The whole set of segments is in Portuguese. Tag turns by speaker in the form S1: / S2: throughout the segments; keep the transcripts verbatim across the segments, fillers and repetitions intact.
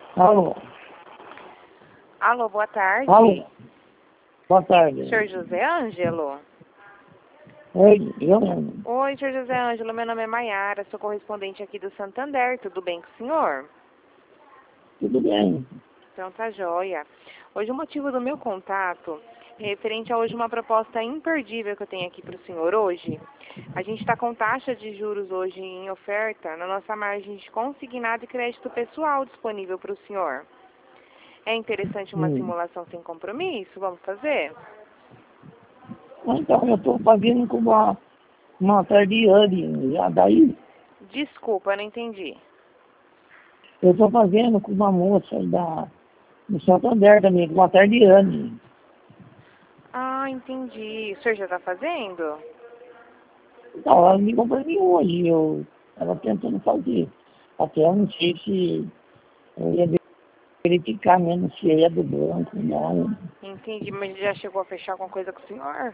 S1: Alô?
S2: Alô, boa tarde.
S1: Alô? Boa tarde.
S2: Senhor José Ângelo?
S1: Oi, eu mesmo.
S2: Oi, senhor José Ângelo, meu nome é Maiara, sou correspondente aqui do Santander, tudo bem com o senhor?
S1: Tudo bem.
S2: Então tá joia. Hoje o motivo do meu contato é referente a hoje uma proposta imperdível que eu tenho aqui para o senhor hoje. A gente está com taxa de juros hoje em oferta na nossa margem de consignado e crédito pessoal disponível para o senhor. É interessante uma
S1: Hum.
S2: simulação sem compromisso? Vamos fazer?
S1: Então, eu estou fazendo com uma, uma tardiane, já daí
S2: Desculpa, eu não entendi.
S1: eu estou fazendo com uma moça aí da, do Santander também, com uma tardiane.
S2: Ah, entendi. O senhor já está fazendo?
S1: Então, ela me ligou para mim hoje, eu estava tentando fazer. Até eu não sei se eu ia verificar mesmo se é do banco, não.
S2: Entendi, mas já chegou a fechar alguma coisa com o senhor?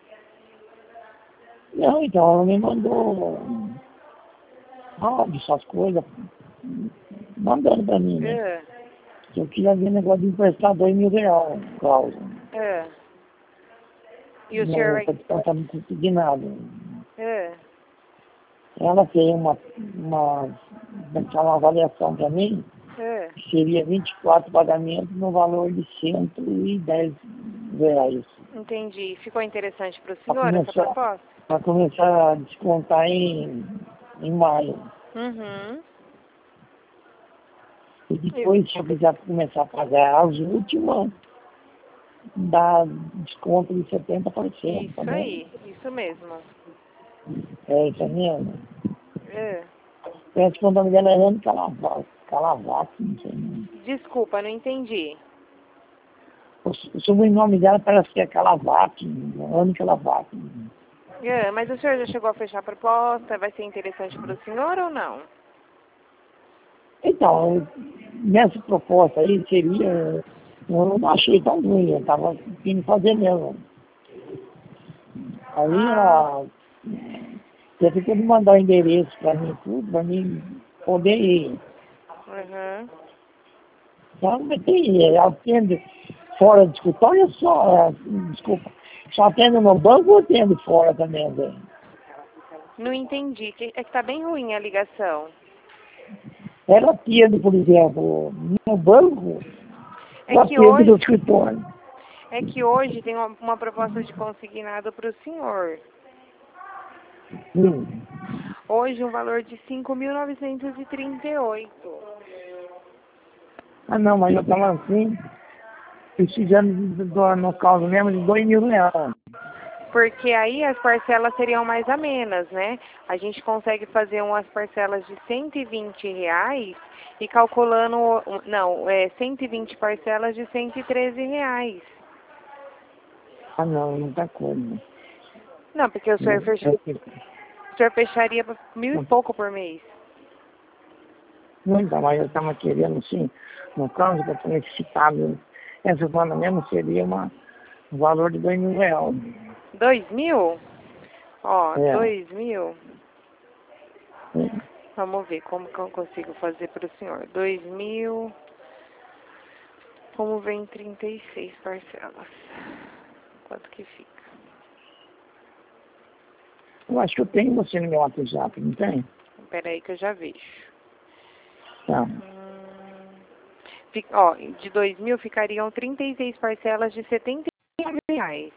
S1: Não, então, ela me mandou áudio, essas coisas, mandando para mim, né?
S2: É,
S1: Que eu queria ver negócio de emprestar dois mil reais, Cláudio.
S2: é. E o senhor
S1: Não,
S2: vai...
S1: ela está me conseguindo.
S2: É,
S1: Ela fez uma, uma, uma avaliação para mim,
S2: é.
S1: que seria vinte e quatro pagamentos no valor de cento e dez reais.
S2: Entendi. Ficou interessante para o
S1: Para
S2: senhor essa
S1: começar,
S2: proposta?
S1: para começar a descontar em, em maio.
S2: Uhum.
S1: E depois, se eu quiser começar a pagar as últimas, dá desconto de setenta por cento, tá
S2: Isso
S1: bom?
S2: aí, isso mesmo.
S1: É isso mesmo.
S2: É.
S1: Parece que o nome dela é Ana Calavato, Calavato, não sei. Não.
S2: Desculpa, não entendi.
S1: O, o sobrenome dela parece que é Calavato, Ana Calavato.
S2: É, mas o senhor já chegou a fechar a proposta? Vai ser interessante para o senhor ou não?
S1: Então, nessa proposta aí seria, eu não achei tão ruim, eu estava querendo fazer mesmo. Aí
S2: Ah,
S1: a, você ficou de mandar o endereço para mim, tudo, para mim poder ir.
S2: uhum.
S1: Então, mas tem, atende fora do escritório só, é, desculpa, só atende no banco ou atende fora também? Né?
S2: Não entendi. Que- É que tá bem ruim a ligação.
S1: Ela atende, por exemplo, no banco,
S2: É
S1: ou
S2: que
S1: atende no
S2: hoje,
S1: escritório.
S2: é que hoje tem uma, uma proposta de consignado para o senhor.
S1: Hum.
S2: Hoje um valor de cinco mil novecentos e trinta e oito.
S1: Ah, não, mas eu estava assim, precisando, de, do, no caso mesmo, de dois mil reais.
S2: Porque aí as parcelas seriam mais amenas, né? A gente consegue fazer umas parcelas de cento e vinte reais e calculando, não, é cento e vinte parcelas de cento e treze reais.
S1: Ah, não, muita coisa.
S2: Não, porque o senhor, fech...
S1: Eu,
S2: o senhor fecharia por mil e
S1: eu,
S2: pouco por mês.
S1: não, então, mas eu estava querendo, sim, no caso que eu estou necessitado, essa semana mesmo seria uma, um valor de dois mil reais.
S2: Dois mil? Ó,
S1: É,
S2: dois mil.
S1: é.
S2: Vamos ver como que eu consigo fazer para o senhor. Dois mil. Como vem trinta e seis parcelas? Quanto que fica?
S1: Eu acho que eu tenho você no meu WhatsApp, não tem?
S2: Espera aí que eu já vejo.
S1: Tá.
S2: Hum, fi- ó, de dois mil ficariam trinta e seis parcelas de setenta e nove reais.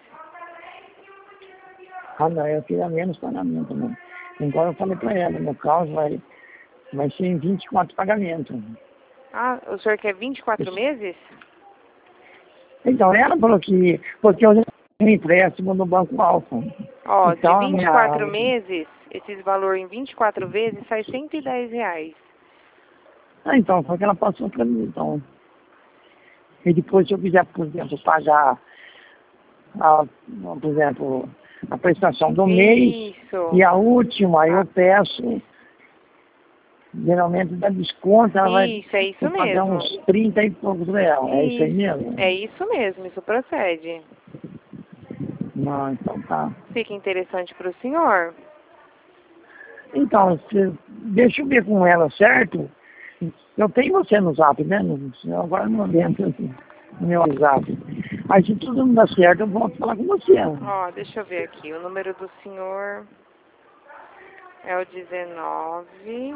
S1: Ah, não, eu queria menos pagamento, né? Então eu falei para ela, no caso vai, vai ser em vinte e quatro pagamentos.
S2: Ah, o senhor quer vinte e quatro meses?
S1: Então ela falou que, porque eu já tenho um empréstimo no Banco Alfa.
S2: Ó, de
S1: Então a
S2: vinte e quatro
S1: minha,
S2: meses, esses valores em vinte e quatro vezes sai cento e dez reais.
S1: ah, então, foi que ela passou para mim, então. E depois, se eu quiser, por exemplo, pagar, a, por exemplo, a prestação do mês
S2: Isso,
S1: e a última, eu
S2: ah,
S1: peço, geralmente dá desconto, ela vai
S2: isso, é isso
S1: vou pagar
S2: mesmo.
S1: uns trinta e poucos reais. É isso aí
S2: Isso,
S1: mesmo?
S2: é isso mesmo, isso procede.
S1: Não, então tá.
S2: Fica interessante para o senhor?
S1: Então, se, deixa eu ver com ela, certo? Eu tenho você no zap, né? No- Agora não lembro assim, no meu zap. Aí se tudo não dá certo, eu volto falar com você.
S2: Ó, deixa eu ver aqui. O número do senhor é o dezenove.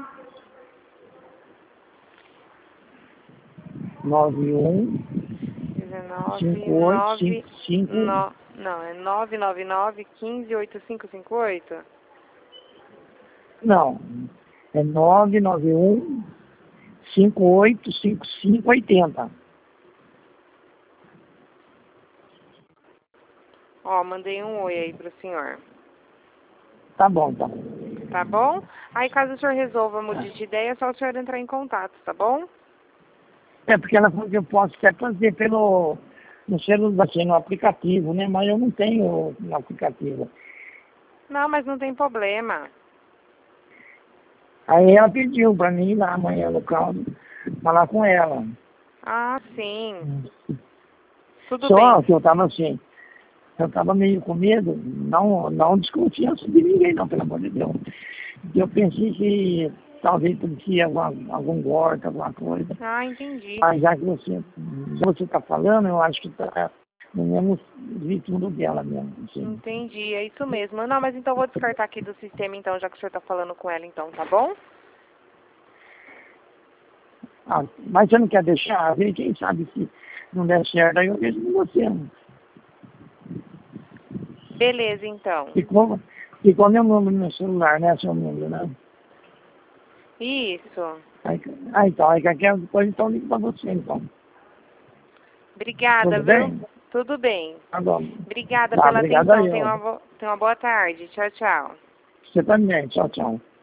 S1: nove um
S2: dezenove,
S1: cinco oito
S2: nove,
S1: cinco cinco.
S2: no, não, é nove nove nove, um cinco, oito cinco cinco oito?
S1: Não, é nove nove um cinco oito cinco cinco oito zero.
S2: Ó, mandei um oi aí pro senhor.
S1: Tá bom, tá.
S2: Tá bom? Aí caso o senhor resolva mudar de ideia, é só o senhor entrar em contato, tá bom?
S1: É porque ela falou que eu posso até fazer pelo no celular, assim, no aplicativo, né? Mas eu não tenho no aplicativo.
S2: Não, mas não tem problema.
S1: Aí ela pediu para mim ir lá amanhã no local falar com ela.
S2: Ah, sim. Tudo
S1: Só
S2: bem.
S1: que eu tava assim, eu tava meio com medo, não, não desconfiança de ninguém não, pelo amor de Deus. Eu pensei que talvez podia alguma, algum golpe, alguma coisa.
S2: Ah, entendi.
S1: Mas já que você já você está falando, eu acho que está no mesmo ritmo dela mesmo. Assim.
S2: Entendi, é isso mesmo. Não, mas então eu vou descartar aqui do sistema, então, já que o senhor tá falando com ela, então, tá bom?
S1: Ah, mas você não quer deixar? Ver, quem sabe se não der certo, aí eu vejo com você.
S2: Beleza, então.
S1: Ficou, ficou meu número no celular, né? Seu número, né?
S2: Isso.
S1: Aí, ah, então, aí qualquer coisa, então ligo para você, então.
S2: Obrigada,
S1: Tudo
S2: viu?
S1: bem?
S2: Tudo bem.
S1: Tá bom.
S2: Obrigada
S1: Tá,
S2: pela
S1: obrigado
S2: atenção.
S1: aí,
S2: Tenha
S1: ó.
S2: uma, bo... Tenha uma boa tarde. Tchau, tchau.
S1: Você também. Tchau, tchau.